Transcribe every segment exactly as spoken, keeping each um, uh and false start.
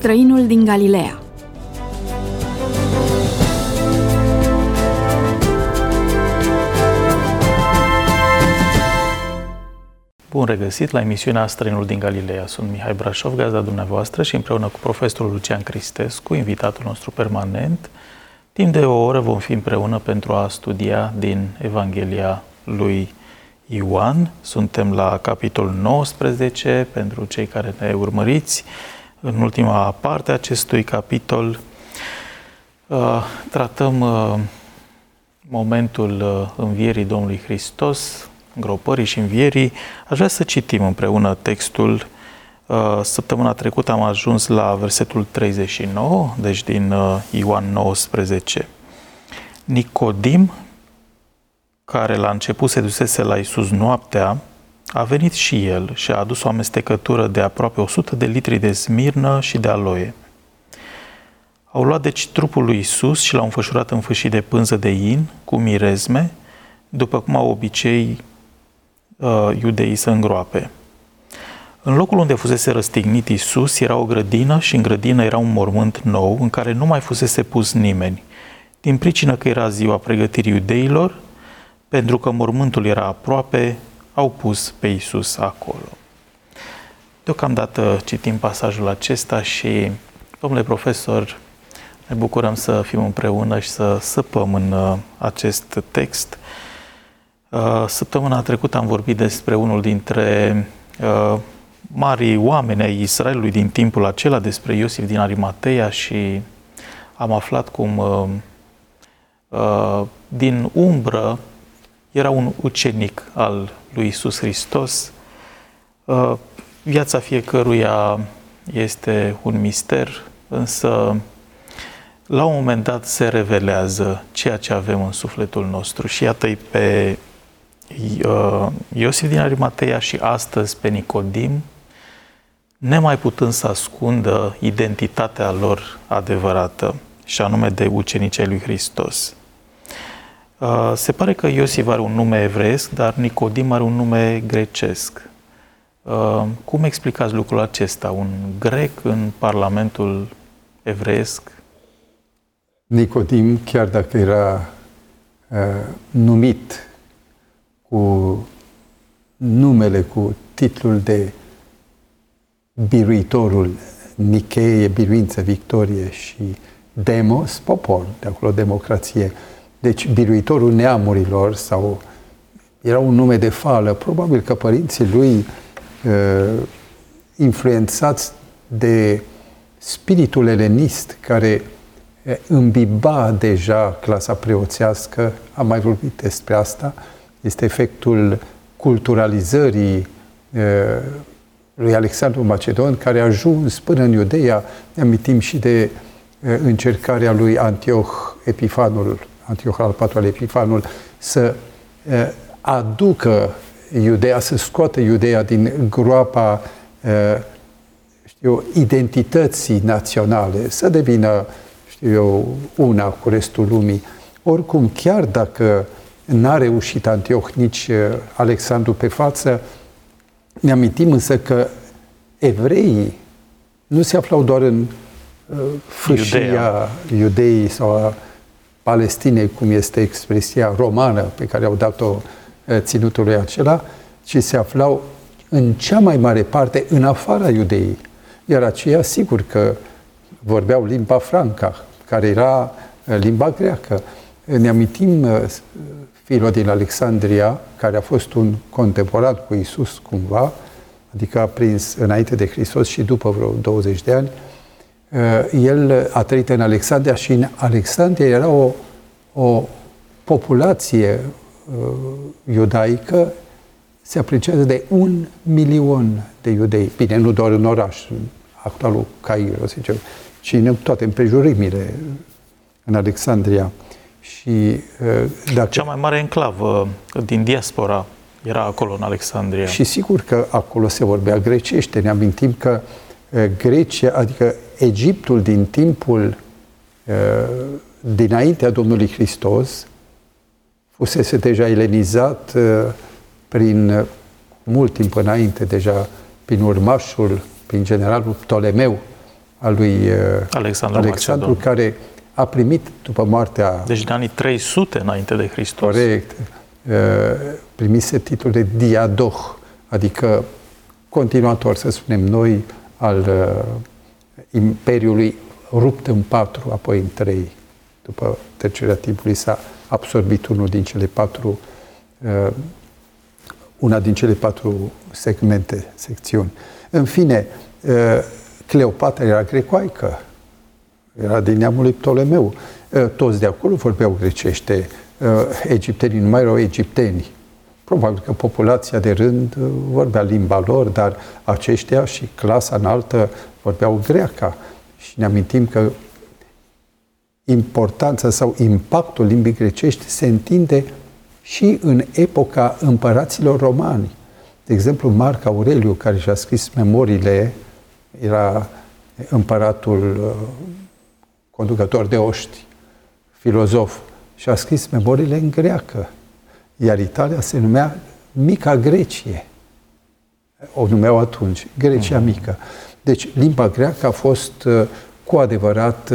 Străinul din Galileea. Bun regăsit la emisiunea Străinul din Galileea. Sunt Mihai Brașov, gazda dumneavoastră, și împreună cu profesorul Lucian Cristescu, invitatul nostru permanent, timp de o oră vom fi împreună pentru a studia din Evanghelia lui Ioan. Suntem la capitolul nouăsprezece, pentru cei care ne urmăriți. În ultima parte a acestui capitol uh, tratăm uh, momentul uh, învierii Domnului Hristos, îngropării și învierii. Aș vrea să citim împreună textul. Uh, săptămâna trecută am ajuns la versetul treizeci și nouă, deci din uh, Ioan nouăsprezece. Nicodim, care la început se dusese la Iisus noaptea, a venit și el și a adus o amestecătură de aproape o sută de litri de smirnă și de aloe. Au luat deci trupul lui Iisus și l-au înfășurat în fâșii de pânză de in cu mirezme, după cum au obicei uh, iudeii să îngroape. În locul unde fusese răstignit Iisus era o grădină și în grădină era un mormânt nou în care nu mai fusese pus nimeni, din pricină că era ziua pregătirii iudeilor. Pentru că mormântul era aproape, au pus pe Iisus acolo. Deocamdată citim pasajul acesta și, domnule profesor, ne bucurăm să fim împreună și să săpăm în acest text. Săptămâna trecută am vorbit despre unul dintre marii oameni ai Israelului din timpul acela, despre Iosif din Arimateea, și am aflat cum din umbră era un ucenic al lui Iisus Hristos. Viața fiecăruia este un mister, însă la un moment dat se revelează ceea ce avem în sufletul nostru. Și iată-i pe Iosif din Arimateea și astăzi pe Nicodim, nemai putând să ascundă identitatea lor adevărată, și anume de ucenici ai lui Hristos. Se pare că Iosif are un nume evreiesc, dar Nicodim are un nume grecesc. Cum explicați lucrul acesta? Un grec în Parlamentul evreiesc? Nicodim, chiar dacă era uh, numit cu numele, cu titlul de biruitorul, Nicheie, biruință, victorie, și demos, popor, de acolo democrație, deci biruitorul neamurilor, sau era un nume de fală, probabil că părinții lui, uh, influențați de spiritul elenist care îmbiba deja clasa preoțească, am mai vorbit despre asta, este efectul culturalizării uh, lui Alexandru Macedon, care a ajuns până în Iudeea. Ne amintim și de uh, încercarea lui Antioh Epifanul, Antioh al patrulea Epifanul, să uh, aducă Iudeea, să scoată Iudeea din groapa uh, știu, identității naționale, să devină, știu eu, una cu restul lumii. Oricum, chiar dacă n-a reușit Antioh, nici uh, Alexandru pe față, ne amintim însă că evreii nu se aflau doar în uh, fâșia Iudeea. Iudeii sau a Palestinei, cum este expresia romană pe care au dat-o uh, ținutului acela, ci se aflau în cea mai mare parte în afara Iudeii. Iar aceia, sigur că vorbeau limba franca, care era uh, limba greacă. Ne amintim uh, Filon din Alexandria, care a fost un contemporan cu Iisus cumva, adică a prins înainte de Hristos și după vreo douăzeci de ani. El a trăit în Alexandria și în Alexandria era o, o populație iudaică, se apreciază de un milion de iudei. Bine, nu doar în oraș, în actualul Cairo, să zicem, ci în toate împrejurimile în Alexandria. Și, dacă... Cea mai mare enclavă din diaspora era acolo, în Alexandria. Și sigur că acolo se vorbea grecește. Ne amintim că Grecia, adică Egiptul din timpul dinaintea Domnului Hristos, fusese deja elenizat prin mult timp înainte, deja prin urmașul, prin generalul Ptolemeu, al lui Alexandru, Alexandru care a primit după moartea... Deci în anii trei sute înainte de Hristos. Corect. Primise titlul de diadoh, adică continuator, să spunem noi, al Imperiului rupt în patru, apoi în trei. După trecerea timpului s-a absorbit unul din cele patru, una din cele patru segmente, secțiuni. În fine, Cleopatra era grecoaică, era din neamul lui Ptolemeu. Toți de acolo vorbeau grecește. Egiptenii nu mai erau egipteni. Probabil că populația de rând vorbea limba lor, dar aceștia și clasa înaltă vorbeau greaca. Și ne amintim că importanța sau impactul limbii grecești se întinde și în epoca împăraților romani. De exemplu, Marc Aureliu, care și-a scris memoriile, era împăratul conducător de oști, filozof, și a scris memoriile în greacă. Iar Italia se numea Mica Grecie. O numeau atunci, Grecia Mică. Deci, limba greacă a fost cu adevărat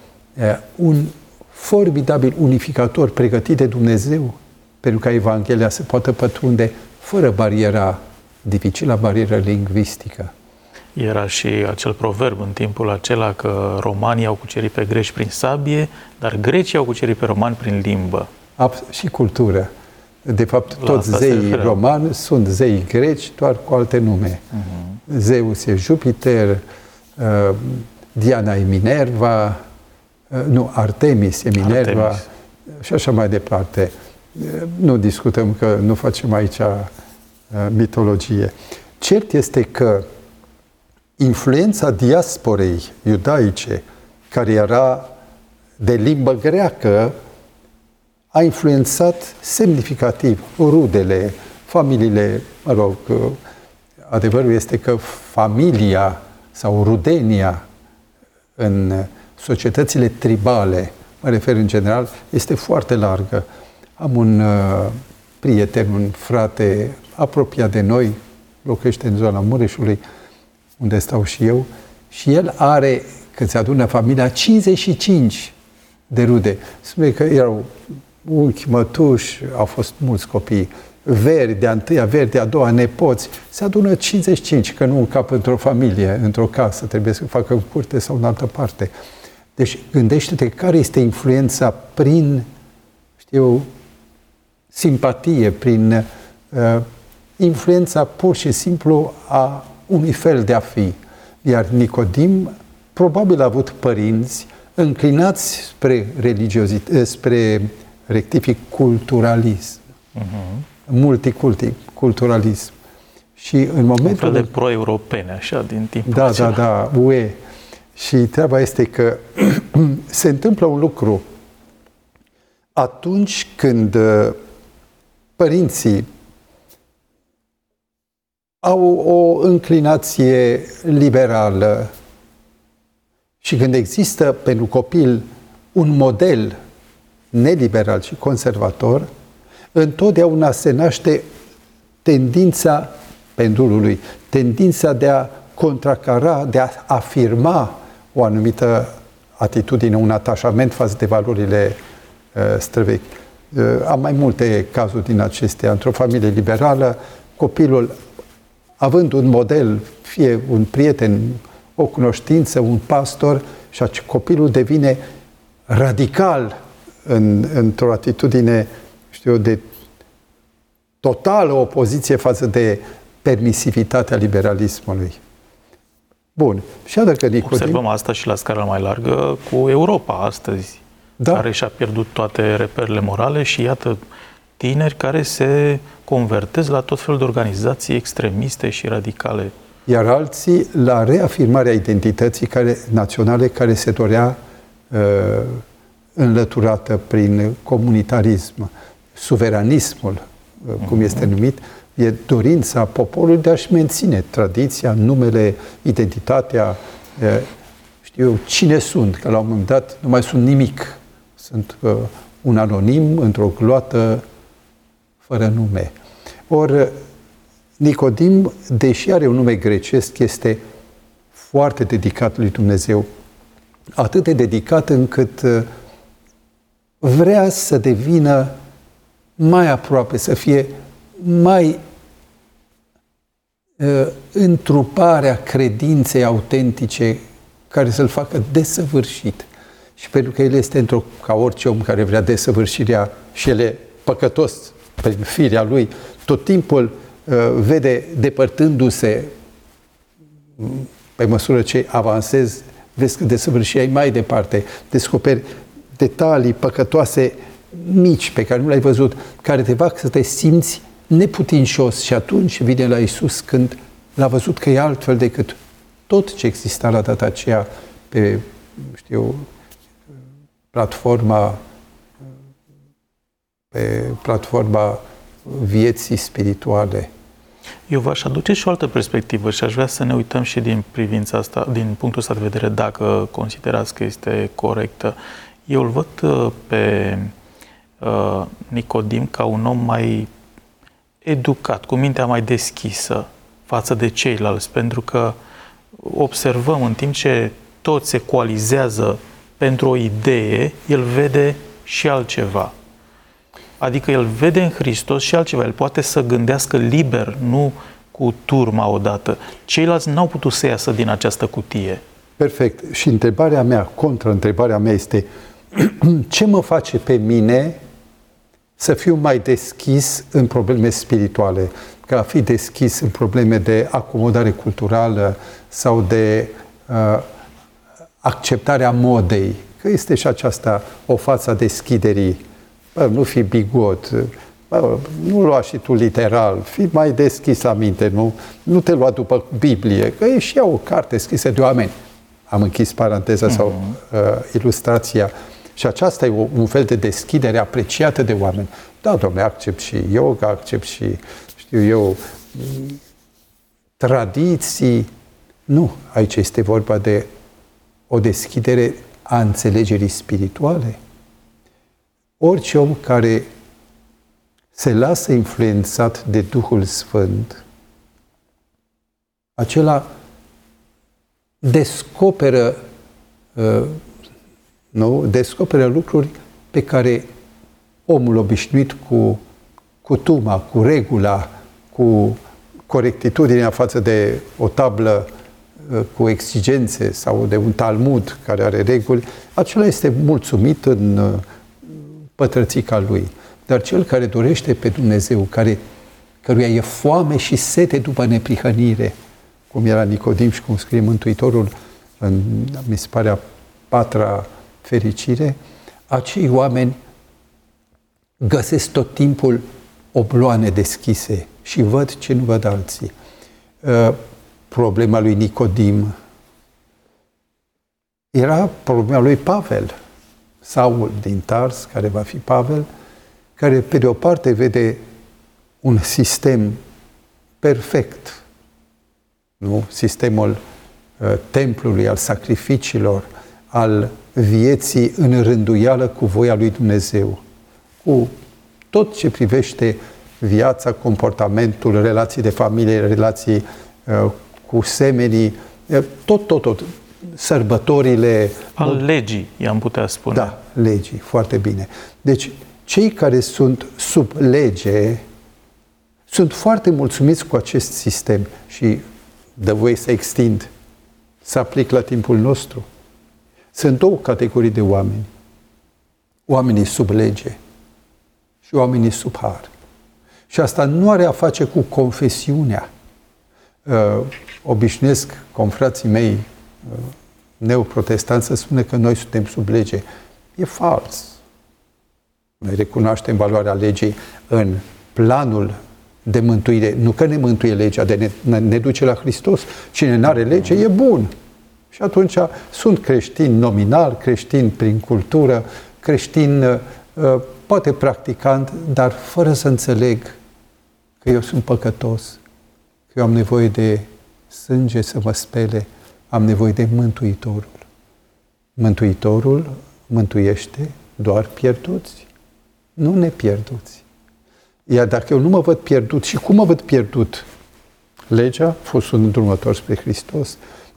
un formidabil unificator pregătit de Dumnezeu pentru ca Evanghelia să poată pătrunde fără bariera dificilă, barieră lingvistică. Era și acel proverb în timpul acela că romanii au cucerit pe greci prin sabie, dar grecii au cucerit pe romani prin limbă. Și cultură. De fapt, toți zeii romani sunt zei greci, doar cu alte nume. Uh-huh. Zeus e Jupiter, uh, Diana e Minerva, uh, nu, Artemis e Minerva, Artemis. Și așa mai departe. Uh, nu discutăm că nu facem aici uh, mitologie. Cert este că influența diasporei iudaice, care era de limbă greacă, a influențat semnificativ rudele, familiile, mă rog, adevărul este că familia sau rudenia în societățile tribale, mă refer în general, este foarte largă. Am un uh, prieten, un frate apropiat de noi, locuiește în zona Mureșului, unde stau și eu, și el are, când se adună familia, cincizeci și cinci de rude. Spune că erau unchi, mătuși, au fost mulți copii, veri de-a întâia, veri de-a doua, nepoți, se adună cincizeci și cinci, că nu încap într-o familie, într-o casă, trebuie să facă în curte sau în altă parte. Deci gândește-te care este influența prin, știu, simpatie, prin uh, influența pur și simplu a unui fel de a fi. Iar Nicodim probabil a avut părinți înclinați spre religiozitate, spre rectific culturalism, uh-huh. multiculturalism. Și în momentul... Un fel de pro-europene, așa, din timpul Da, acela. da, da, U E. Și treaba este că se întâmplă un lucru atunci când părinții au o înclinație liberală și când există pentru copil un model neliberal și conservator, întotdeauna se naște tendința pendulului, tendința de a contracara, de a afirma o anumită atitudine, un atașament față de valorile uh, străvechi. Uh, am mai multe cazuri din acestea. Într-o familie liberală, copilul, având un model, fie un prieten, o cunoștință, un pastor, și copilul devine radical în, într-o atitudine, știu eu, de totală opoziție față de permisivitatea liberalismului. Bun. Și dacă Nicodim... Observăm asta și la scară mai largă cu Europa astăzi, da. care și-a pierdut toate reperele morale și iată tineri care se convertesc la tot felul de organizații extremiste și radicale. Iar alții la reafirmarea identității care, naționale care se dorea uh, înlăturată prin comunitarism, suveranismul, uh, cum mm-hmm. este numit, e dorința poporului de a-și menține tradiția, numele, identitatea, uh, știu eu, cine sunt, că la un moment dat nu mai sunt nimic. Sunt uh, un anonim într-o gloată fără nume. Ori Nicodim, deși are un nume grecesc, este foarte dedicat lui Dumnezeu, atât de dedicat încât vrea să devină mai aproape, să fie mai uh, întruparea credinței autentice care să-l facă desăvârșit. Și pentru că el este într-o, ca orice om care vrea desăvârșirea și el e păcătos prin firea lui, tot timpul uh, vede depărtându-se, pe măsură ce avansezi, vezi că desăvârșirea e mai departe, descoperi detalii păcătoase mici pe care nu le-ai văzut, care te fac să te simți neputincios și atunci vine la Iisus când l-a văzut că e altfel decât tot ce exista la data aceea pe, știu, platforma pe platforma vieții spirituale. Eu v-aș aduce și o altă perspectivă și aș vrea să ne uităm și din privința asta, din punctul ăsta de vedere, dacă considerați că este corectă. Eu îl văd pe uh, Nicodim ca un om mai educat, cu mintea mai deschisă față de ceilalți, pentru că observăm în timp ce toți se coalizează pentru o idee, el vede și altceva. Adică el vede în Hristos și altceva. El poate să gândească liber, nu cu turma odată. Ceilalți n-au putut să iasă din această cutie. Perfect. Și întrebarea mea, contra-întrebarea mea este ce mă face pe mine să fiu mai deschis în probleme spirituale, ca a fi deschis în probleme de acomodare culturală sau de uh, acceptarea modei, că este și aceasta o față a deschiderii. Bă, nu fi bigot, bă, nu lua și tu literal, fi mai deschis la minte, nu, nu te lua după Biblie, că e și ea o carte scrisă de oameni. Am închis paranteza mm-hmm. sau uh, ilustrația. Și aceasta e un fel de deschidere apreciată de oameni. Da, domnule, accept și yoga, accept și, știu eu, tradiții. Nu, aici este vorba de o deschidere a înțelegerii spirituale. Orice om care se lasă influențat de Duhul Sfânt, acela descoperă uh, nu? Descoperă lucruri pe care omul obișnuit cu cutuma, cu regula, cu corectitudinea față de o tablă cu exigențe sau de un talmud care are reguli, acela este mulțumit în pătrățica lui. Dar cel care dorește pe Dumnezeu, care, căruia e foame și sete după neprihănire, cum era Nicodim și cum scrie Mântuitorul în, mi se pare, a patra fericire, acei oameni găsesc tot timpul obloane deschise și văd ce nu văd alții. Problema lui Nicodim era problema lui Pavel, Saul din Tars, care va fi Pavel, care pe de o parte vede un sistem perfect, nu? Sistemul uh, templului, al sacrificiilor, al vieții în rânduială cu voia lui Dumnezeu, cu tot ce privește viața, comportamentul, relații de familie, relații uh, cu semenii, uh, tot, tot, tot, sărbătorile. Al mod... legii, i-am putea spune. Da, legii, foarte bine. Deci, cei care sunt sub lege sunt foarte mulțumiți cu acest sistem și dă voie să extind, să aplic la timpul nostru. Sunt două categorii de oameni. Oamenii sub lege și oamenii sub har. Și asta nu are a face cu confesiunea. Uh, obișnuiesc confrații mei uh, neoprotestanți să spune că noi suntem sub lege. E fals. Noi recunoaștem valoarea legii în planul de mântuire. Nu că ne mântuie legea, de ne, ne duce la Hristos. Cine nu are lege e bun. Și atunci sunt creștini nominal, creștini prin cultură, creștini poate practicant, dar fără să înțeleg că eu sunt păcătos, că eu am nevoie de sânge să mă spele, am nevoie de Mântuitorul. Mântuitorul mântuiește doar pierduți, nu nepierduți. Iar dacă eu nu mă văd pierdut, și cum mă văd pierdut? Legea, a fost un îndrumător spre Hristos,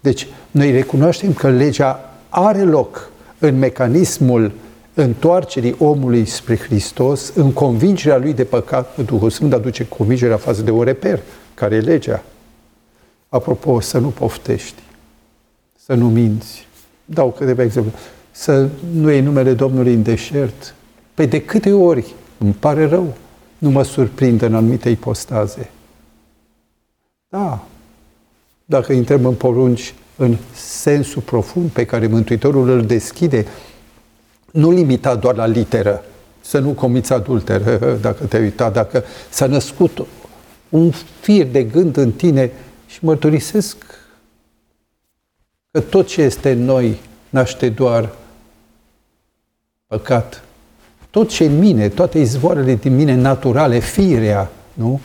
Deci, noi recunoaștem că legea are loc în mecanismul întoarcerii omului spre Hristos, în convingerea lui de păcat. Duhul Sfânt aduce convingerea față de un reper, care e legea. Apropo, să nu poftești, să nu minți. Dau câteva exemple. Să nu iei numele Domnului în deșert. Păi de câte ori, îmi pare rău, nu mă surprind în anumite ipostaze. Da, dacă intrăm în porunci în sensul profund pe care Mântuitorul îl deschide, nu limita doar la literă, să nu comiți adulter, dacă te-ai uitat, dacă s-a născut un fir de gând în tine și mărturisesc că tot ce este în noi naște doar păcat. Tot ce în mine, toate izvoarele din mine naturale, firea, nu?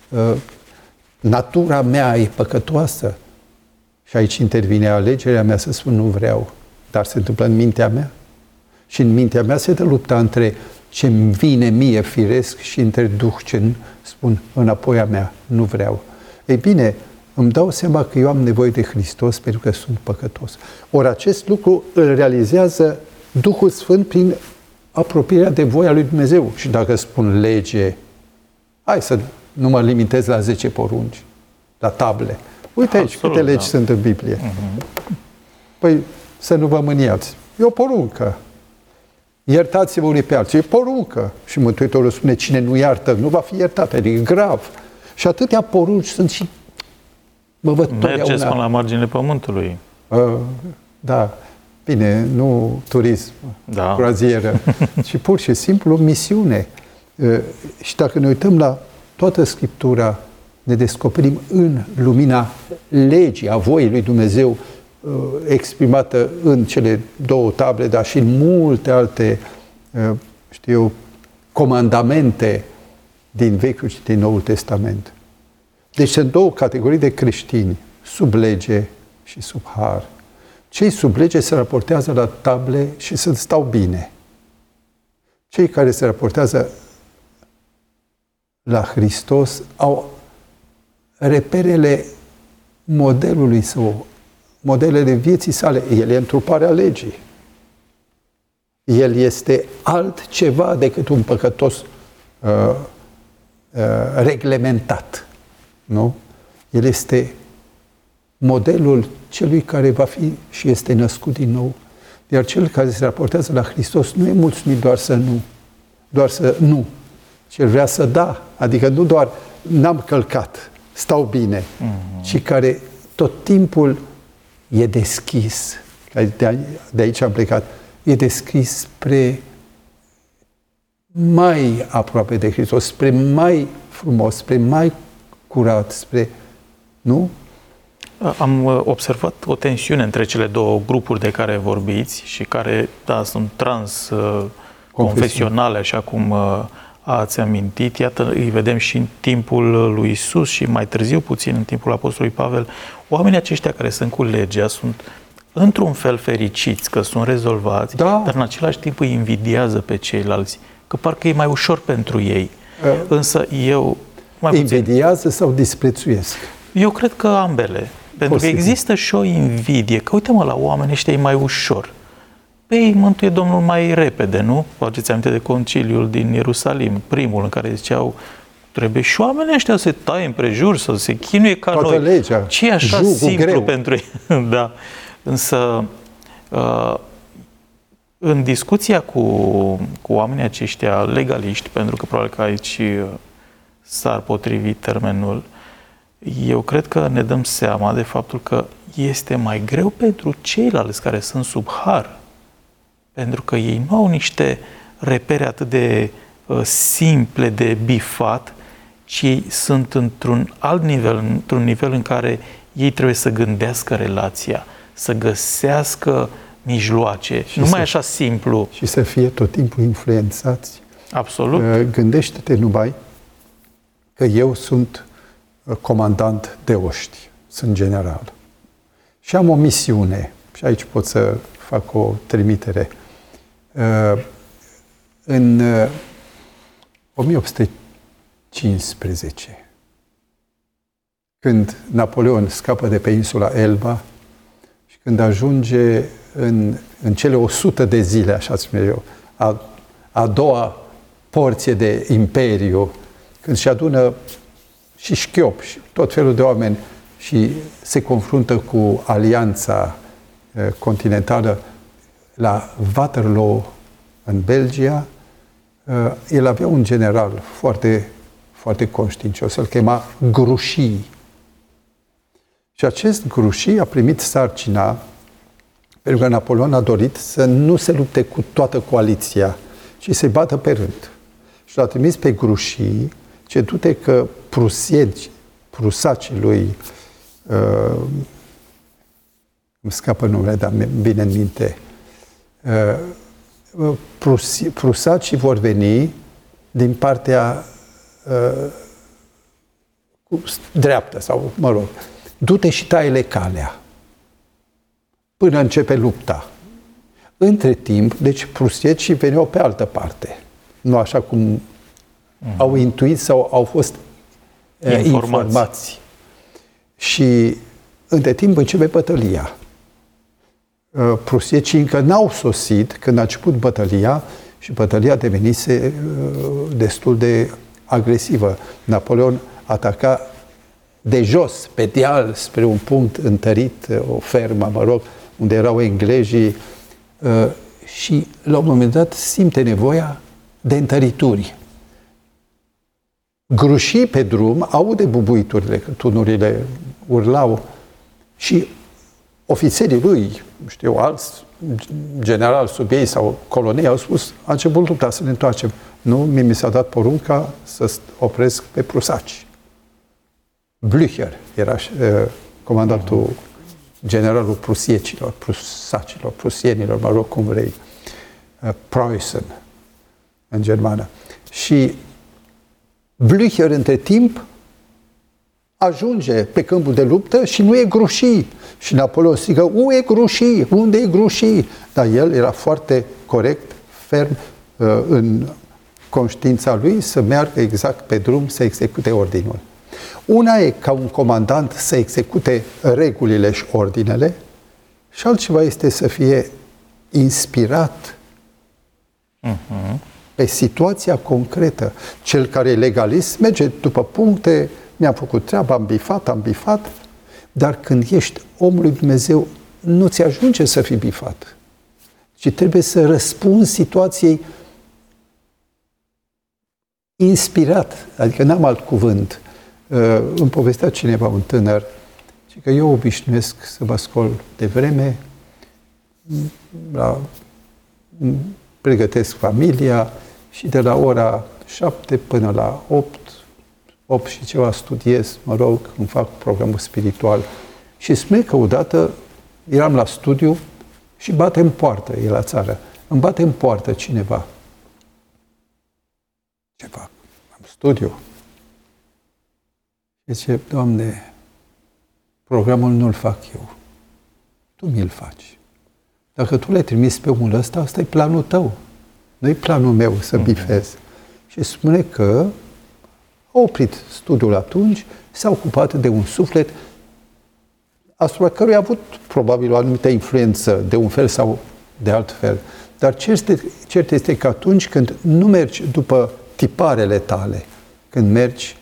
Natura mea e păcătoasă. Și aici intervine alegerea mea să spun nu vreau, dar se întâmplă în mintea mea. Și în mintea mea se dă lupta între ce-mi vine mie firesc și între Duh ce spun înapoi a mea, nu vreau. Ei bine, îmi dau seama că eu am nevoie de Hristos pentru că sunt păcătos. Ori acest lucru îl realizează Duhul Sfânt prin apropierea de voia lui Dumnezeu. Și dacă spun lege, hai să nu mă limitez la zece porunci, la table. Uite aici Absolut, câte legi da. sunt în Biblie. Uh-huh. Păi să nu vă mâniați. E o poruncă. Iertați-vă unii pe alții. E poruncă. Și Mântuitorul spune, cine nu iartă, nu va fi iertat. Adică grav. Și atâtea porunci sunt și... Mă văd Mergeți până la marginile pământului. Uh, da. Bine, nu turism, da. croazieră, ci pur și simplu misiune. Uh, și dacă ne uităm la toată Scriptura, ne descoperim în lumina legii, a voii lui Dumnezeu, uh, exprimată în cele două table, dar și în multe alte, uh, știu eu, comandamente din Vechiul și din Noul Testament. Deci sunt două categorii de creștini, sub lege și sub har. Cei sub lege se raportează la table și să stau bine. Cei care se raportează la Hristos au reperele modelului său, modelele vieții sale. El e întruparea legii. El este altceva decât un păcătos uh, uh, reglementat. Nu? El este modelul celui care va fi și este născut din nou. Iar cel care se raportează la Hristos nu e mulțumit doar să nu, doar să nu, ci el vrea să da. Adică nu doar n-am călcat, stau bine, mm-hmm. ci care tot timpul e deschis. De aici am plecat. E deschis spre mai aproape de Hristos, spre mai frumos, spre mai curat, spre... Nu? Am observat o tensiune între cele două grupuri de care vorbiți și care, da, sunt trans-confesionale, așa cum ați amintit. Iată, îi vedem și în timpul lui Isus și mai târziu puțin în timpul Apostolului Pavel. Oamenii aceștia care sunt cu legea sunt într-un fel fericiți că sunt rezolvați, da. dar în același timp îi invidiază pe ceilalți, că parcă e mai ușor pentru ei. Uh, Însă eu... Mai invidiază sau disprețuiesc? Eu cred că ambele. Pentru Posibil. că există și o invidie, că uite-mă, la oameni ăștia e mai ușor. Pe ei mântuie Domnul mai repede, nu? Vă aduceți aminte de conciliul din Ierusalim, primul în care ziceau, trebuie și oamenii ăștia să se taie împrejur, să se chinuie ca Toată noi. Legea, ce e așa simplu greu. pentru ei? Da. Însă, uh, în discuția cu, cu oamenii aceștia legaliști, pentru că probabil că aici uh, s-ar potrivi termenul, eu cred că ne dăm seama de faptul că este mai greu pentru ceilalți care sunt sub har, pentru că ei nu au niște repere atât de uh, simple de bifat, ci ei sunt într-un alt nivel, într-un nivel în care ei trebuie să gândească relația, să găsească mijloace, și nu mai așa simplu. Și să fie tot timpul influențați. Absolut. Gândește-te numai că eu sunt comandant de oști, sunt general. Și am o misiune, și aici pot să fac o trimitere. În o mie opt sute cincisprezece, când Napoleon scapă de pe insula Elba, când ajunge în, în cele o sută de zile, așa spun eu, a, a doua porție de imperiu, când se adună și șchiop și tot felul de oameni și se confruntă cu alianța uh, continentală la Waterloo, în Belgia, uh, el avea un general foarte, foarte conștiincios, îl chema Grouchy. Și acest Grouchy a primit sarcina, pentru că Napoleon a dorit să nu se lupte cu toată coaliția, ci să-i bată pe rând. Și l-a trimis pe Grouchy, ce du-te că prusieni, prusacii lui, uh, îmi scapă numele, dar bine în minte, uh, prus, prusacii vor veni din partea uh, cu dreaptă, sau, mă rog, du-te și taie-le calea până începe lupta. Între timp, deci prusiecii veneau pe altă parte. Nu așa cum mm-hmm. au intuit sau au fost informați. informați. Și între timp începe bătălia. Prusiecii încă n-au sosit când a început bătălia și bătălia devenise destul de agresivă. Napoleon ataca de jos, pe deal, spre un punct întărit, o fermă, mă rog, unde erau englezii, și la un moment dat simte nevoia de întărituri. Grouchy pe drum aude bubuiturile, că tunurile urlau și ofițerii lui, știu, alți generali sub ei sau colonii au spus, a început lupta, să ne întoarcem. Nu, mie mi s-a dat porunca să opresc pe prusaci. Blücher era uh, comandantul generalul prusiecilor, prusacilor, prusienilor, mă rog cum vrei, uh, Preußen în germană. Și Blücher între timp ajunge pe câmpul de luptă și nu e Grouchy. Și Napoleon strigă, unde e Grouchy? Unde e Grouchy? Dar el era foarte corect, ferm, uh, în conștiința lui să meargă exact pe drum să execute ordinul. Una e ca un comandant să execute regulile și ordinele și altceva este să fie inspirat uh-huh. pe situația concretă. Cel care e legalist merge după puncte, mi-am făcut treaba, am bifat, am bifat, dar când ești omul lui Dumnezeu, nu ți ajunge să fii bifat, ci trebuie să răspunzi situației inspirat, adică n-am alt cuvânt. Îmi povestea cineva, un tânăr, că eu obișnuiesc să mă scol de vreme, la, pregătesc familia și de la ora șapte până la opt, opt și ceva studiez, mă rog, îmi fac programul spiritual. Și spune că odată eram la studiu și bate în poartă, e la țară, îmi bate în poartă cineva. Ce fac? Am studiu. Zice, Doamne, programul nu-l fac eu. Tu mi-l faci. Dacă tu l-ai trimis pe omul ăsta, ăsta e planul tău. Nu-i planul meu să bifez. Mm-hmm. Și spune că a oprit studiul atunci, s-a ocupat de un suflet asupra căruia a avut probabil o anumită influență de un fel sau de alt fel. Dar cert este, cert este că atunci când nu mergi după tiparele tale, când mergi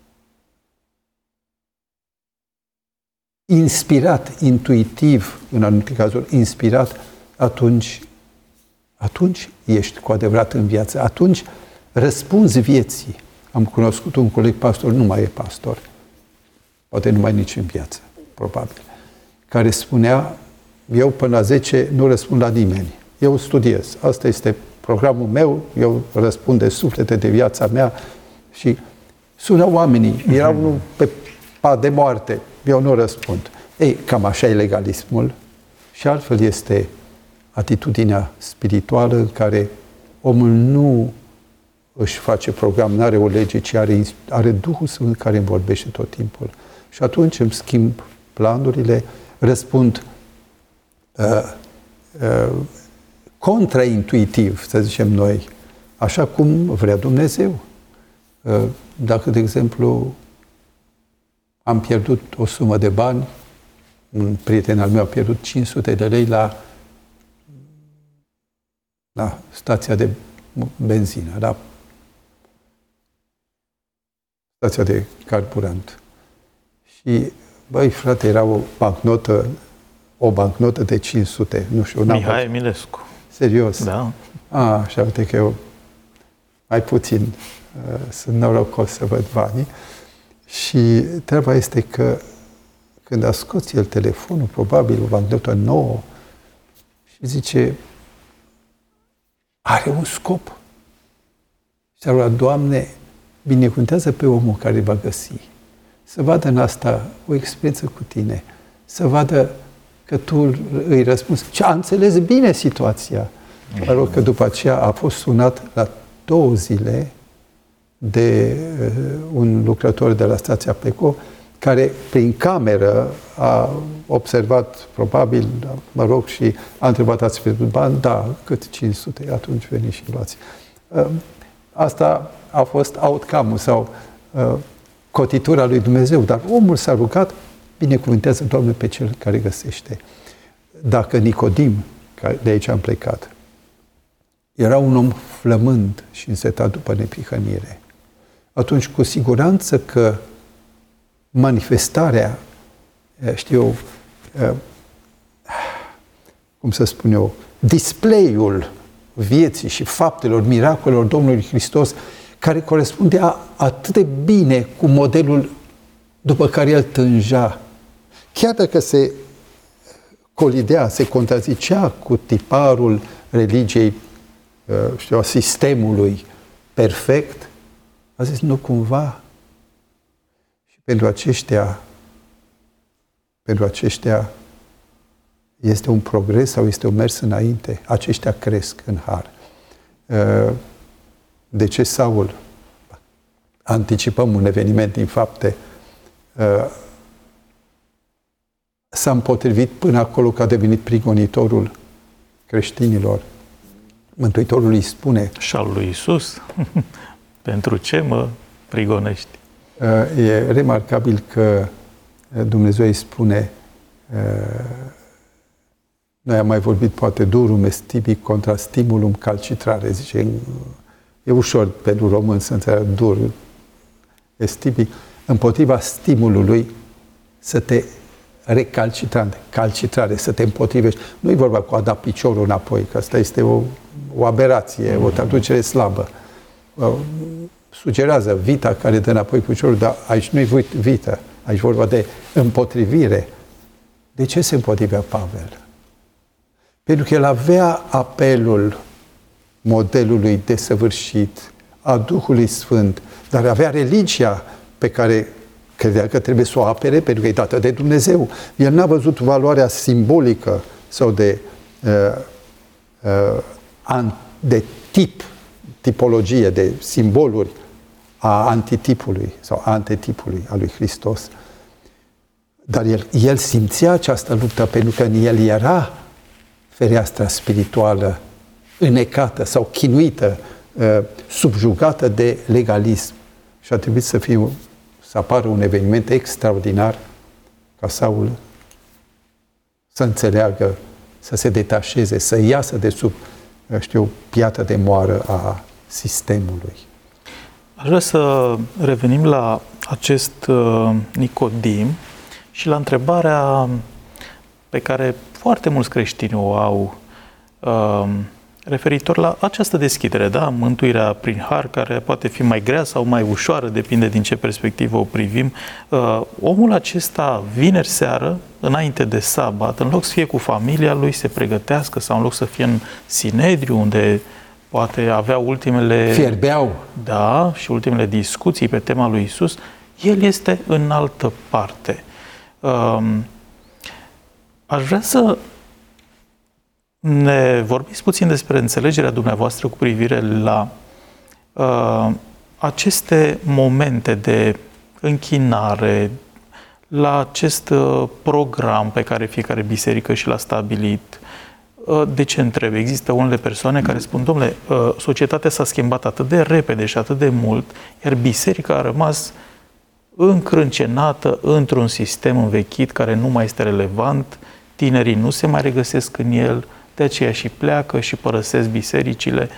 inspirat, intuitiv, în anumite cazuri, inspirat, atunci, atunci ești cu adevărat în viață. Atunci răspunzi vieții. Am cunoscut un coleg pastor, nu mai e pastor, poate nu mai nici în viață, probabil, care spunea, eu până la zece nu răspund la nimeni. Eu studiez. Asta este programul meu, eu răspund de suflete, de viața mea și sună oamenii. Era unul pe pat de moarte. Eu nu răspund. Ei, cam așa e legalismul și altfel este atitudinea spirituală în care omul nu își face program, nu are o lege, ci are, are Duhul Sfânt care îmi vorbește tot timpul. Și atunci îmi schimb planurile, răspund uh, uh, contraintuitiv, să zicem noi, așa cum vrea Dumnezeu. Uh, dacă, de exemplu, am pierdut o sumă de bani, un prieten al meu a pierdut cinci sute de lei la, la stația de benzină, la stația de carburant. Și, băi, frate, era o bancnotă, o bancnotă de cinci sute, nu știu. Mihai Emilescu. Serios? Da. A, așa, uite că eu mai puțin uh, sunt norocos să văd banii. Și treaba este că când a scos el telefonul, probabil o bancnotă nouă, și zice, are un scop. Și a rugat, Doamne, binecuvântează pe omul care va găsi. Să vadă în asta o experiență cu tine. Să vadă că tu îi răspunzi. Și a înțeles bine situația. Mă rog că după aceea a fost sunat la două zile de uh, un lucrător de la stația Peco, care prin cameră a observat, probabil, mă rog, și a întrebat, ați pierdut bani? Da, cât cinci sute, atunci veniți și luați. Uh, asta a fost outcome-ul sau uh, cotitura lui Dumnezeu, dar omul s-a rugat, binecuvântează, Doamne, pe cel care găsește. Dacă Nicodim, de aici am plecat, era un om flămând și însetat după neprihănire, atunci cu siguranță că manifestarea, știu, cum să spun eu, display-ul vieții și faptelor, miracolelor Domnului Hristos, care corespundea atât de bine cu modelul după care el tânja. Chiar dacă se colidea, se contrazicea cu tiparul religiei, știu, a sistemului perfect, a zis, nu cumva. Și pentru aceștia, pentru aceștia este un progres sau este un mers înainte. Aceștia cresc în har. De ce Saul? Anticipăm un eveniment din fapte. S-a împotrivit până acolo că a devenit prigonitorul creștinilor. Mântuitorul îi spune... Și al lui Iisus, pentru ce mă prigonești? E remarcabil că Dumnezeu îi spune, noi am mai vorbit, poate, durum est tibi contra stimulum calcitrare, zice, e ușor pentru român să înțeleagă dur, est tibi, împotriva stimulului să te recalcitrante, calcitrare, să te împotrivești. Nu e vorba cu a da piciorul înapoi, că asta este o, o aberație, o traducere slabă. Sugerează vita care dă înapoi piciorul, dar aici nu e vită, aici vorba de împotrivire. De ce se împotrivea Pavel? Pentru că el avea apelul modelului desăvârșit, a Duhului Sfânt, dar avea religia pe care credea că trebuie să o apere pentru că e dată de Dumnezeu. El n-a văzut valoarea simbolică sau de, uh, uh, de tip, tipologie, de simboluri a antitipului sau antitipului a lui Hristos. Dar el, el simțea această luptă pentru că în el era fereastra spirituală înecată sau chinuită, uh, subjugată de legalism. Și a trebuit să fie să apară un eveniment extraordinar ca Saul să înțeleagă, să se detașeze, să iasă de sub, știu, piatra de moară a sistemului. Aș vrea să revenim la acest uh, Nicodim și la întrebarea pe care foarte mulți creștini o au uh, referitor la această deschidere, da? Mântuirea prin har, care poate fi mai grea sau mai ușoară, depinde din ce perspectivă o privim. Uh, omul acesta, vineri seară, înainte de sabat, în loc să fie cu familia lui, se pregătească, sau în loc să fie în Sinedriu, unde poate avea ultimele... Fierbeau. Da, și ultimele discuții pe tema lui Iisus, el este în altă parte. Uh, aș vrea să ne vorbiți puțin despre înțelegerea dumneavoastră cu privire la uh, aceste momente de închinare, la acest uh, program pe care fiecare biserică și l-a stabilit. Uh, de ce întreb? Există unele persoane care spun, domnule, uh, societatea s-a schimbat atât de repede și atât de mult, iar biserica a rămas încrâncenată într-un sistem învechit care nu mai este relevant, tinerii nu se mai regăsesc în el, de aceea și pleacă și părăsesc bisericile.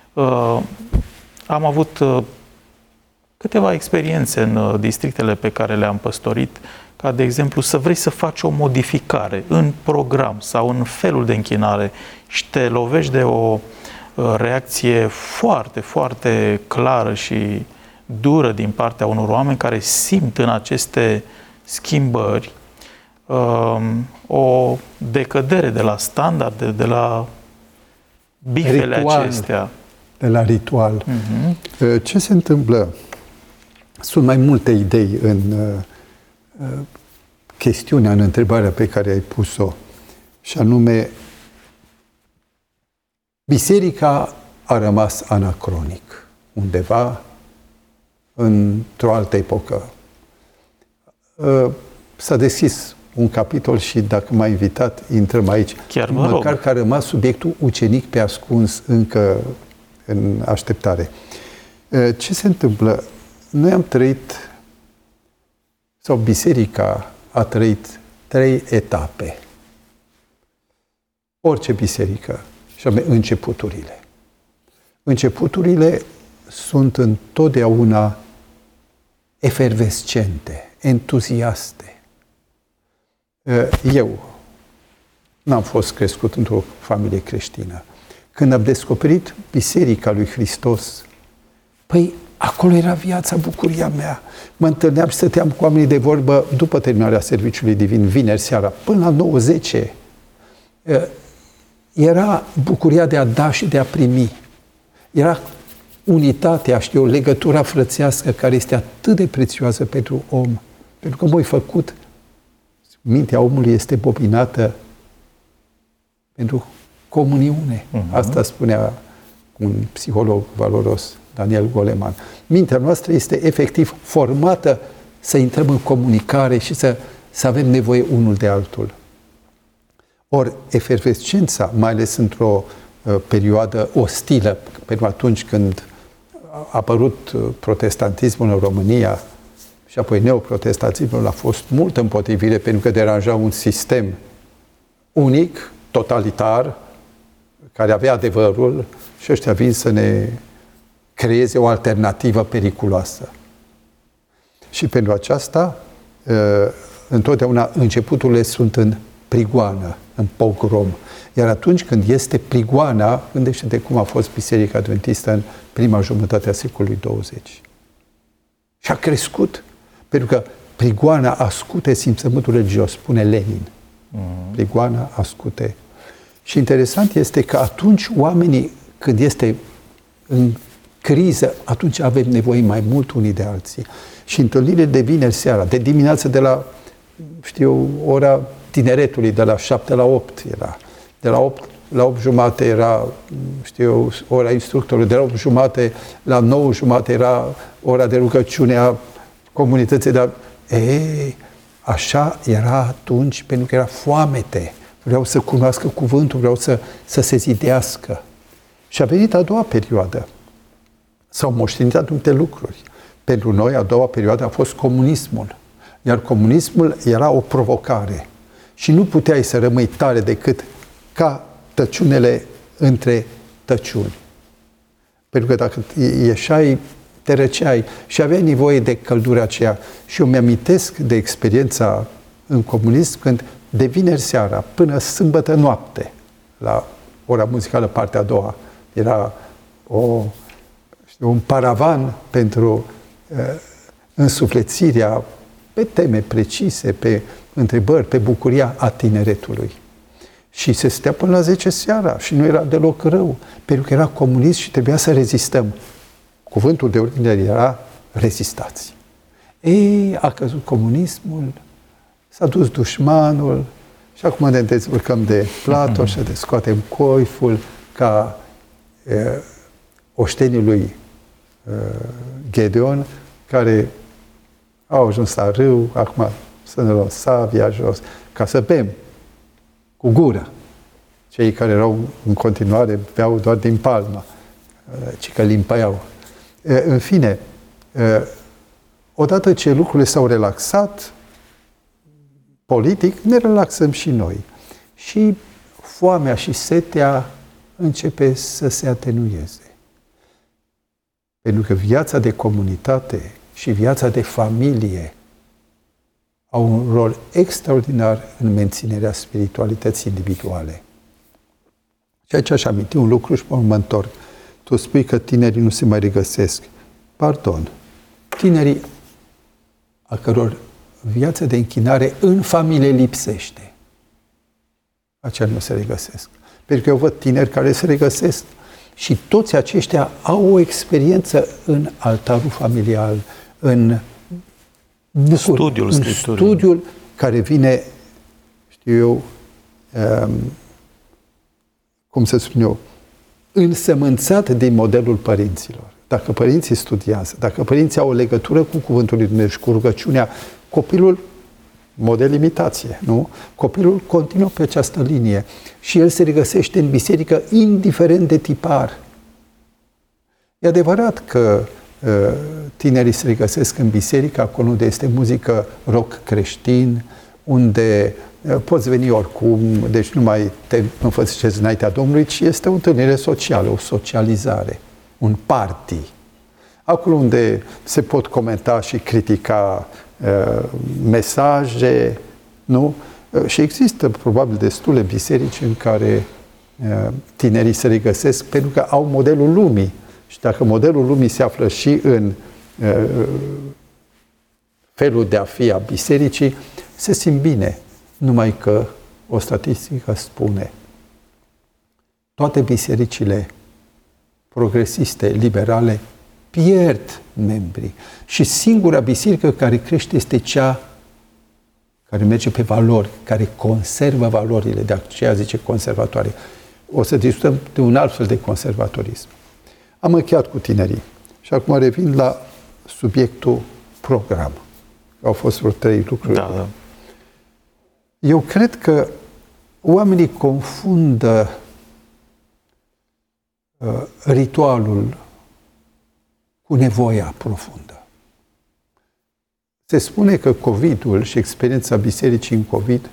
Am avut câteva experiențe în districtele pe care le-am păstorit, ca de exemplu să vrei să faci o modificare în program sau în felul de închinare și te lovești de o reacție foarte, foarte clară și dură din partea unor oameni care simt în aceste schimbări um, o decădere de la standarde, de la bifele ritual, acestea. De la ritual. Uh-huh. Ce se întâmplă? Sunt mai multe idei în uh, chestiunea, în întrebarea pe care ai pus-o, și anume, biserica a rămas anacronic undeva într-o altă epocă. S-a deschis un capitol și dacă m-a invitat, intrăm aici. Chiar mă Măcar rog. că a rămas subiectul ucenic pe ascuns încă în așteptare. Ce se întâmplă? Noi am trăit, sau biserica a trăit trei etape. Orice biserică, și anume începuturile. Începuturile sunt întotdeauna efervescente, entuziaste. Eu n-am fost crescut într-o familie creștină. Când am descoperit Biserica lui Hristos, păi acolo era viața, bucuria mea. Mă întâlneam și stăteam cu oamenii de vorbă după terminarea serviciului divin, vineri seara, până la nouă zece. Era bucuria de a da și de a primi. Era unitatea, știu, legătura frățească care este atât de prețioasă pentru om. Pentru că m-ai făcut, mintea omului este bobinată pentru comuniune. Uh-huh. Asta spunea un psiholog valoros, Daniel Goleman. Mintea noastră este efectiv formată să intrăm în comunicare și să, să avem nevoie unul de altul. Ori efervescența, mai ales într-o uh, perioadă ostilă, pentru atunci când a apărut uh, protestantismul în România și apoi neoprotestantismul, a fost mult împotrivire pentru că deranja un sistem unic, totalitar, care avea adevărul și ăștia vin să ne creeze o alternativă periculoasă. Și pentru aceasta, uh, întotdeauna începuturile sunt în prigoană, în pogrom. Iar atunci când este prigoana, gândește-te cum a fost Biserica Adventistă în prima jumătate a secolului douăzeci. Și a crescut, pentru că prigoana ascute simțământul religios, spune Lenin. Mm. Prigoana ascute. Și interesant este că atunci oamenii, când este în criză, atunci avem nevoie mai mult unii de alții. Și întâlnirile de vineri seara, de dimineață de la, știu, ora tineretului, de la șapte la opt era. De la opt la opt jumate era, știu, ora instructorului, de la opt jumate la nouă jumate era ora de rugăciune a comunității. Dar, ei, așa era atunci, pentru că era foamete. Vreau să cunoască cuvântul, vreau să, să se zidească. Și a venit a doua perioadă. S-au moștenit anumite lucruri. Pentru noi, a doua perioadă a fost comunismul. Iar comunismul era o provocare. Și nu puteai să rămâi tare decât ca tăciunele între tăciuni. Pentru că dacă ieșai, te răceai și aveai nevoie de căldura aceea. Și eu mi-amintesc de experiența în comunism când de vineri seara până sâmbătă noapte, la ora muzicală partea a doua, era o, știu, un paravan pentru uh, însuflețirea pe teme precise, pe întrebări, pe bucuria a tineretului. Și se stătea până la zece seara și nu era deloc rău, pentru că era comunist și trebuia să rezistăm. Cuvântul de ordine era rezistați. Ei, a căzut comunismul, s-a dus dușmanul și acum ne dezvârcăm de Platon și de scoatem coiful ca e, oștenii lui e, Gedeon, care au ajuns la râu, acum să ne luăm sabia jos, ca să bem cu gura. Cei care erau în continuare beau doar din palmă, ci că limpăiau. În fine, odată ce lucrurile s-au relaxat, politic, ne relaxăm și noi. Și foamea și setea începe să se atenueze. Pentru că viața de comunitate și viața de familie au un rol extraordinar în menținerea spiritualității individuale. Și aici aș aminti un lucru și mă întorc. Tu spui că tinerii nu se mai regăsesc. Pardon. Tinerii a căror viața de închinare în familie lipsește. Aceia nu se regăsesc. Pentru că eu văd tineri care se regăsesc și toți aceștia au o experiență în altarul familial, în bucur, studiul în Scripturii. studiul care vine, știu eu, um, cum să spun eu, însămânțat din modelul părinților. Dacă părinții studiază, dacă părinții au o legătură cu Cuvântul lui Dumnezeu și cu rugăciunea, copilul, model imitație, nu? Copilul continuă pe această linie și el se regăsește în biserică indiferent de tipar. E adevărat că uh, tinerii se regăsesc în biserică, acolo unde este muzică rock creștin, unde uh, poți veni oricum, deci nu mai te înfățișezi înaintea Domnului, ci este o întâlnire socială, o socializare, un party. Acolo unde se pot comenta și critica uh, mesaje, nu? Uh, și există probabil destule biserici în care uh, tinerii se regăsesc pentru că au modelul lumii. Și dacă modelul lumii se află și în uh, felul de a fi a bisericii, se simt bine. Numai că o statistică spune toate bisericile progresiste, liberale, pierd membrii. Și singura biserică care crește este cea care merge pe valori, care conservă valorile, de aceea zice conservatoare. O să discutăm de un alt fel de conservatorism. Am încheiat cu tinerii și acum revin la subiectul program. Au fost vreo trei lucruri. Da, da. Eu cred că oamenii confundă uh, ritualul cu nevoia profundă. Se spune că COVID-ul și experiența bisericii în COVID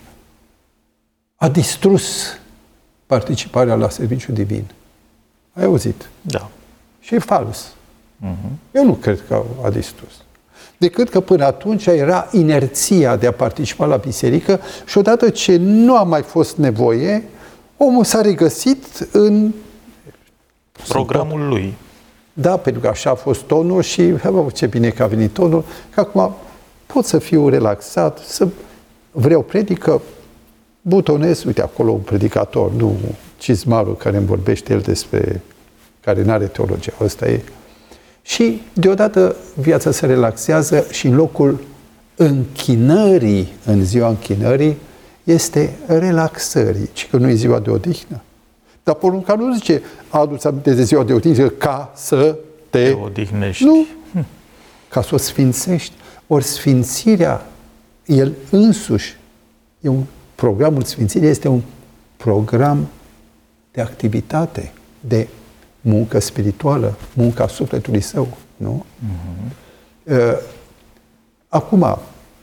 a distrus participarea la serviciu divin. Ai auzit? Da. Și e fals. Uh-huh. Eu nu cred că a distrus. Decât că până atunci era inerția de a participa la biserică și odată ce nu a mai fost nevoie, omul s-a regăsit în programul lui. Da, pentru că așa a fost tonul și bă, ce bine că a venit tonul, că acum pot să fiu relaxat, să vreau predică, butonez, uite acolo un predicator, nu cizmarul care îmi vorbește el despre, care nu are teologia, ăsta e. Și deodată viața se relaxează și în locul închinării, în ziua închinării, este relaxării, ci că nu e ziua de odihnă. Dar porunca nu zice, adu-ți aminte de ziua de odihnă ca să te, te odihnești. Nu, ca să o sfințești. Ori sfințirea, el însuși, e un, programul sfințirii este un program de activitate, de muncă spirituală, munca sufletului său, nu? Uh-huh. Acum,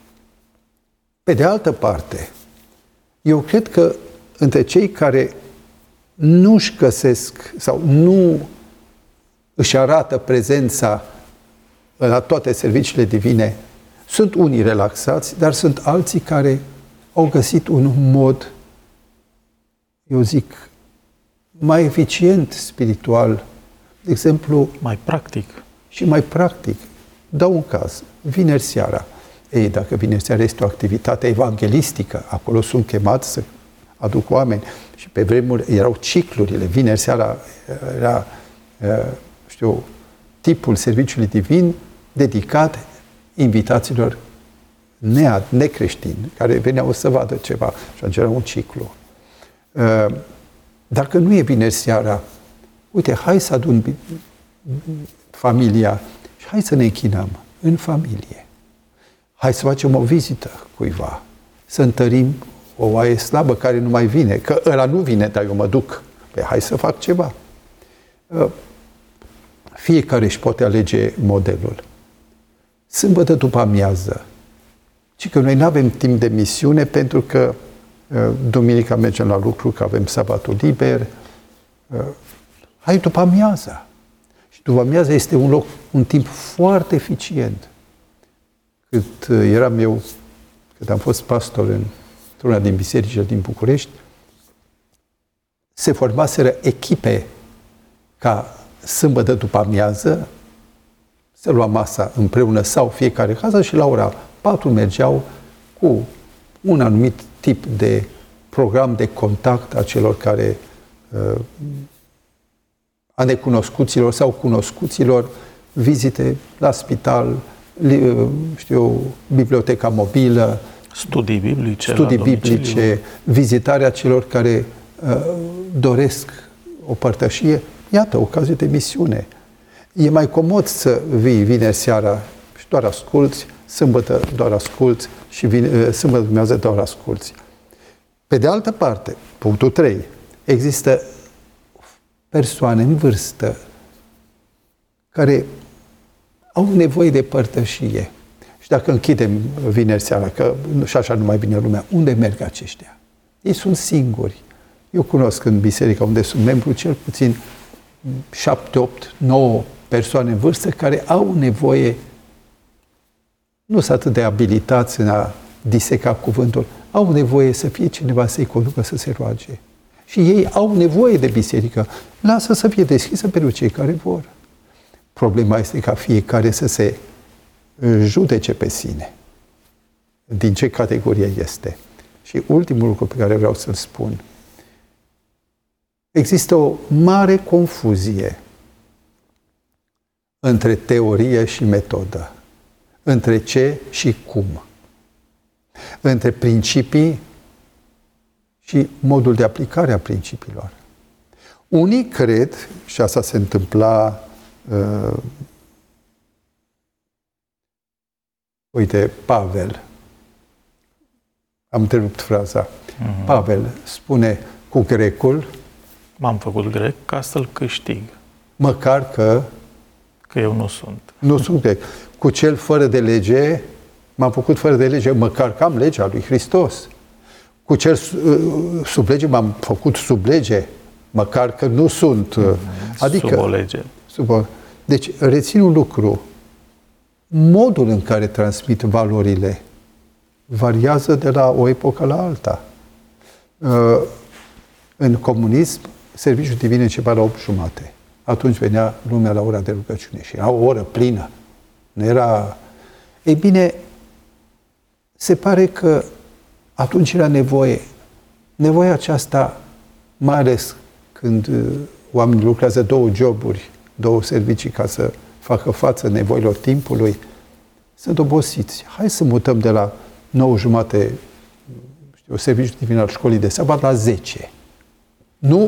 pe de altă parte, eu cred că între cei care nu își găsesc sau nu își arată prezența la toate serviciile divine, sunt unii relaxați, dar sunt alții care au găsit un mod, eu zic, mai eficient spiritual, de exemplu, mai practic. Și mai practic. Dau un caz. Vineri seara. Ei, dacă vineri seara este o activitate evanghelistică, acolo sunt chemați să aduc oameni. Și pe vremuri erau ciclurile. Vineri seara era, știu, tipul serviciului divin dedicat invitațiilor necreștini, care veneau să vadă ceva. Și atunci era un ciclu. Dacă nu e vineri seara, uite, hai să adun familia și hai să ne închinăm în familie. Hai să facem o vizită cuiva, să întărim o oaie slabă care nu mai vine, că ăla nu vine, dar eu mă duc. Păi hai să fac ceva. Fiecare își poate alege modelul. sâmbătă după amiază. Și că noi nu avem timp de misiune pentru că duminica mergem la lucru, că avem sabatul liber. Hai după amiaza. Și după amiaza este un loc, un timp foarte eficient. Cât eram eu, cât am fost pastor în una din bisericile din București, se formaseră echipe ca sâmbătă după amiază să lua masa împreună sau fiecare casă și la ora patru mergeau cu un anumit tip de program de contact a celor care a necunoscuților sau cunoscuților, vizite la spital, știu, biblioteca mobilă, studii biblice, studii biblice, vizitarea celor care uh, doresc o părtășie. Iată, ocazie de misiune. E mai comod să vii vineri seara și doar asculți, sâmbătă doar asculți și vine, uh, sâmbătă dimineața doar asculți. Pe de altă parte, punctul trei, există persoane în vârstă care au nevoie de părtășie. Și dacă închidem vineri seara, că și așa nu mai vine lumea, unde merg aceștia? Ei sunt singuri. Eu cunosc în biserica unde sunt membru cel puțin șapte, opt, nouă persoane în vârstă care au nevoie, nu sunt atât de abilitați în a diseca cuvântul, au nevoie să fie cineva să-i conducă să se roage. Și ei au nevoie de biserică. Lasă să fie deschisă pentru cei care vor. Problema este ca fiecare să se judece pe sine. Din ce categorie este. Și ultimul lucru pe care vreau să-l spun. Există o mare confuzie între teorie și metodă. Între ce și cum. Între principii și modul de aplicare a principiilor. Unii cred, și asta se întâmpla uh, uite, Pavel, am întrerupt fraza, uh-huh. Pavel spune cu grecul, m-am făcut grec ca să-l câștig. Măcar că că eu nu sunt. Nu sunt grec. Cu cel fără de lege, m-am făcut fără de lege, măcar că am legea lui Hristos. Cu cel sub lege m-am făcut sub lege, măcar că nu sunt. Adică, sub o lege. Sub o, deci, rețin un lucru. Modul în care transmit valorile variază de la o epocă la alta. În comunism, serviciul divin începea la opt jumate. Atunci venea lumea la ora de rugăciune și era o oră plină. Nu era... Ei bine, se pare că atunci era nevoie. Nevoia aceasta, mai ales când oamenii lucrează două joburi, două servicii ca să facă față nevoilor timpului, sunt obosiți. Hai să mutăm de la nouă jumate, știu, serviciul divin al școlii de sabat la zece. Nu?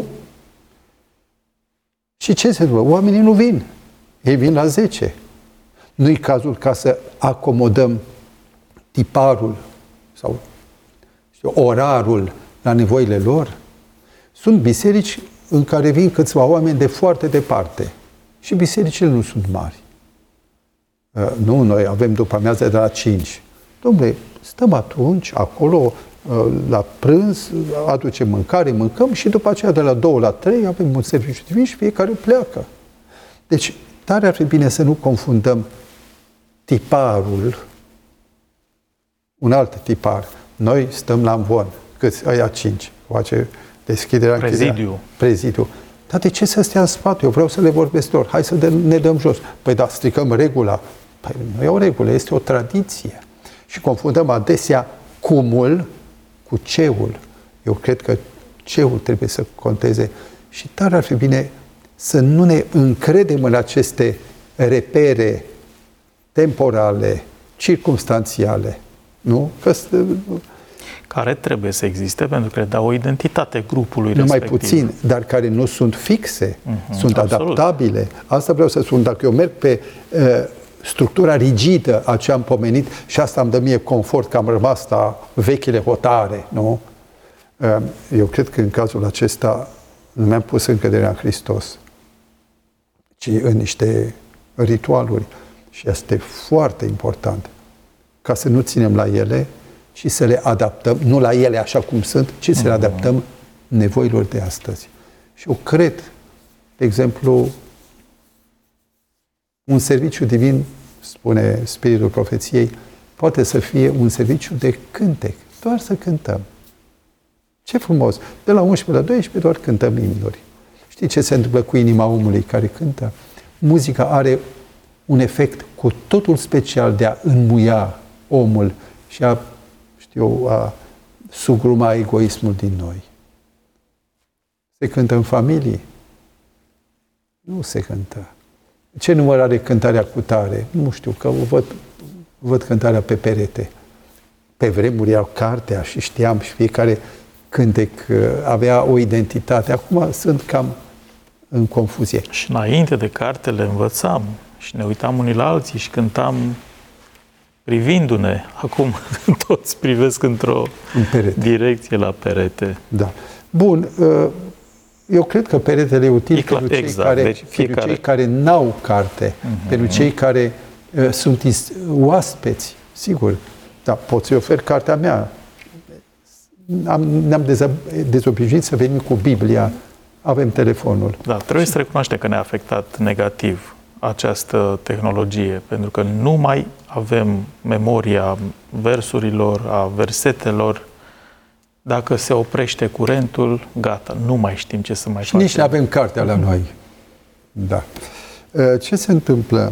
Și ce se întâmplă? Oamenii nu vin. Ei vin la zece. Nu-i cazul ca să acomodăm tiparul sau știu, orarul la nevoile lor? Sunt biserici în care vin câțiva oameni de foarte departe. Și bisericile nu sunt mari. Uh, nu, noi avem după amiază de la cinci. Dom'le, stăm atunci acolo uh, la prânz, aducem mâncare, mâncăm și după aceea de la două la trei avem un serviciu divin și fiecare pleacă. Deci, tare ar fi bine să nu confundăm tiparul, un alt tipar. Noi stăm la amvon, câți? Aia cinci. Face deschiderea, Prezidiu. Închiderea. Prezidiu. Dar de ce să stea în spate? Eu vreau să le vorbesc lor. Hai să ne dăm jos. Păi da, stricăm regula. Păi nu e o regulă, este o tradiție. Și confundăm adesea cumul cu ceul. Eu cred că ceul trebuie să conteze. Și tare ar fi bine să nu ne încredem în aceste repere temporale, circumstanțiale. Nu? Că care trebuie să existe pentru că le dau o identitate grupului numai respectiv. puțin, dar care nu sunt fixe, uh-huh, sunt absolut. adaptabile. Asta vreau să spun. Dacă eu merg pe uh, structura rigidă a ce am pomenit și asta îmi dă mie confort că am rămas la vechile hotare, nu? Uh, eu cred că în cazul acesta nu mi-am pus încrederea în Hristos, ci în niște ritualuri. Și este foarte important ca să nu ținem la ele, ci să le adaptăm, nu la ele așa cum sunt, ci să le adaptăm nevoilor de astăzi. Și eu cred, de exemplu, un serviciu divin, spune Spiritul Profeției, poate să fie un serviciu de cântec, doar să cântăm. Ce frumos! De la unsprezece la doisprezece doar cântăm imnuri. Știi ce se întâmplă cu inima omului care cântă? Muzica are un efect cu totul special de a înmuia omul și a, știu, a sugruma egoismul din noi. Se cântă în familie? Nu se cântă. Ce număr are cântarea cu tare? Nu știu, că o văd, văd cântarea pe perete. Pe vremuri erau cartea și știam și fiecare cântec avea o identitate. Acum sunt cam în confuzie. Și înainte de carte le învățam și ne uitam unii la alții și cântam privindu-ne. Acum toți privesc într-o direcție la perete. Da. Bun. Eu cred că peretele e util e clar, pentru, cei exact, care, deci pentru cei care n-au carte, uh-huh. pentru cei care uh, sunt oaspeți. Sigur, da, pot să-i ofer cartea mea. Am, ne-am dezobișnuit să venim cu Biblia, avem telefonul. Da, trebuie să recunoaștem că ne-a afectat negativ această tehnologie, pentru că nu mai avem memoria versurilor, a versetelor. Dacă se oprește curentul, gata, nu mai știm ce să mai și facem. Nici nu avem cartea la noi. Da. Ce se întâmplă?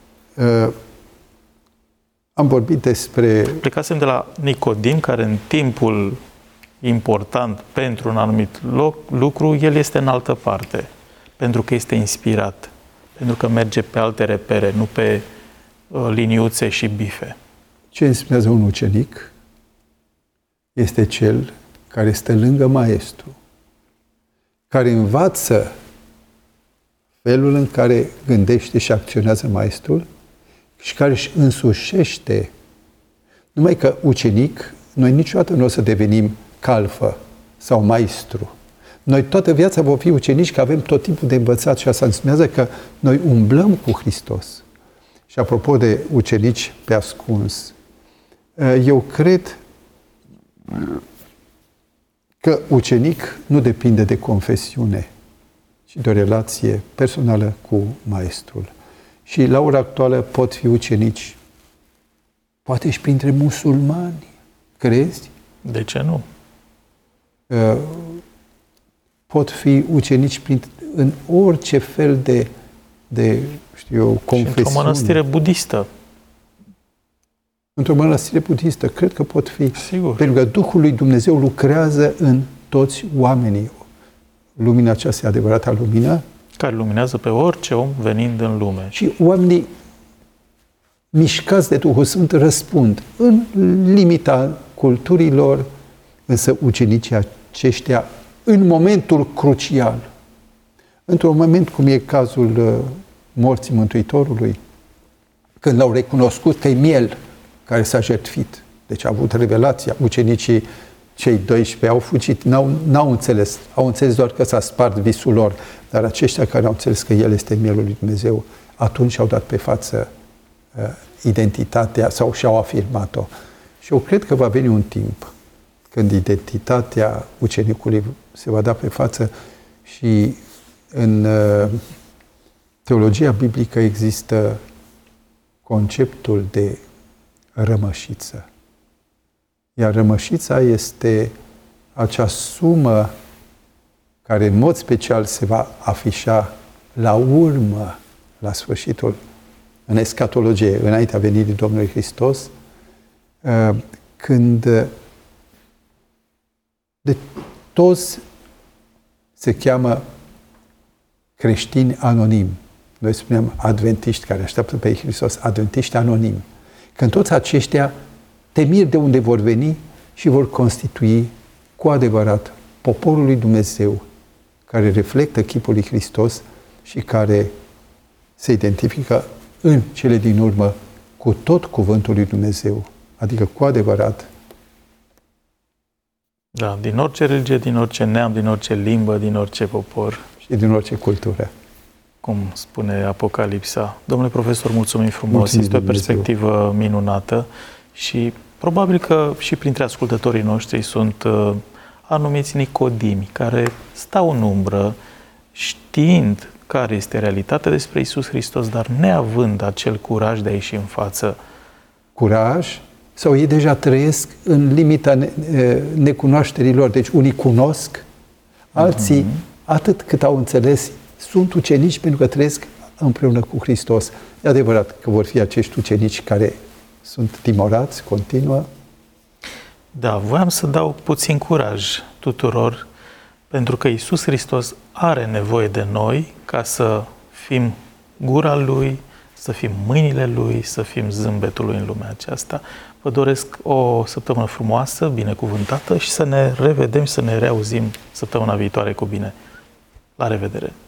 Am vorbit despre... Plecasem de la Nicodim, care în timpul important pentru un anumit loc, lucru, el este în altă parte, pentru că este inspirat, pentru că merge pe alte repere, nu pe uh, liniuțe și bife. Ce înseamnă un ucenic? Este cel care stă lângă maestru, care învață felul în care gândește și acționează maestrul și care își însușește. Numai că ucenic, noi niciodată nu o să devenim calfă sau maestru. Noi toată viața vom fi ucenici, că avem tot timpul de învățat și asta înseamnă că noi umblăm cu Hristos. Și apropo de ucenici pe ascuns, eu cred că ucenic nu depinde de confesiune, ci de o relație personală cu maestrul. Și la ora actuală pot fi ucenici, poate și printre musulmani, crezi? De ce nu? Pot fi ucenici prin, în orice fel de, de știu eu, confesiune. Și într-o mănăstire budistă. Într-o mănăstire budistă, cred că pot fi. Sigur. Pentru că Duhul lui Dumnezeu lucrează în toți oamenii. Lumina aceasta e adevărata lumină. Care luminează pe orice om venind în lume. Și oamenii mișcați de Duhul Sfânt răspund în limita culturilor, însă ucenicii aceștia în momentul crucial, într-un moment cum e cazul morții Mântuitorului, când l-au recunoscut că e miel care s-a jertfit. Deci a avut revelația. Ucenicii, cei doisprezece, au fugit, n-au, n-au înțeles. Au înțeles doar că s-a spart visul lor. Dar aceștia care au înțeles că El este mielul lui Dumnezeu, atunci au dat pe față uh, identitatea sau și-au afirmat-o. Și eu cred că va veni un timp când identitatea ucenicului se va da pe față și în uh, teologia biblică există conceptul de rămășiță. Iar rămășița este acea sumă care în mod special se va afișa la urmă, la sfârșitul, în escatologie, înaintea venirii Domnului Hristos, când de toți se cheamă creștini anonimi. Noi spunem adventiști care așteaptă pe Hristos, adventiști anonimi. Când toți aceștia te miri de unde vor veni și vor constitui cu adevărat poporul lui Dumnezeu care reflectă chipul lui Hristos și care se identifică în cele din urmă cu tot cuvântul lui Dumnezeu, adică cu adevărat. Da, din orice religie, din orice neam, din orice limbă, din orice popor. Și din orice cultură. cum spune Apocalipsa. Domnule profesor, mulțumim frumos, Mulțumim, este o Dumnezeu. perspectivă minunată și probabil că și printre ascultătorii noștri sunt uh, anumiți nicodimi care stau în umbră știind care este realitatea despre Iisus Hristos, dar neavând acel curaj de a ieși în față. Curaj, sau ei deja trăiesc în limita ne, necunoașterii lor. Deci unii cunosc, alții, mm-hmm. atât cât au înțeles, sunt ucenici pentru că trăiesc împreună cu Hristos. E adevărat că vor fi acești ucenici care sunt timorați, continuă. Da, voiam să dau puțin curaj tuturor, pentru că Iisus Hristos are nevoie de noi ca să fim gura Lui, să fim mâinile Lui, să fim zâmbetul Lui în lumea aceasta. Vă doresc o săptămână frumoasă, binecuvântată și să ne revedem și să ne reauzim săptămâna viitoare cu bine. La revedere!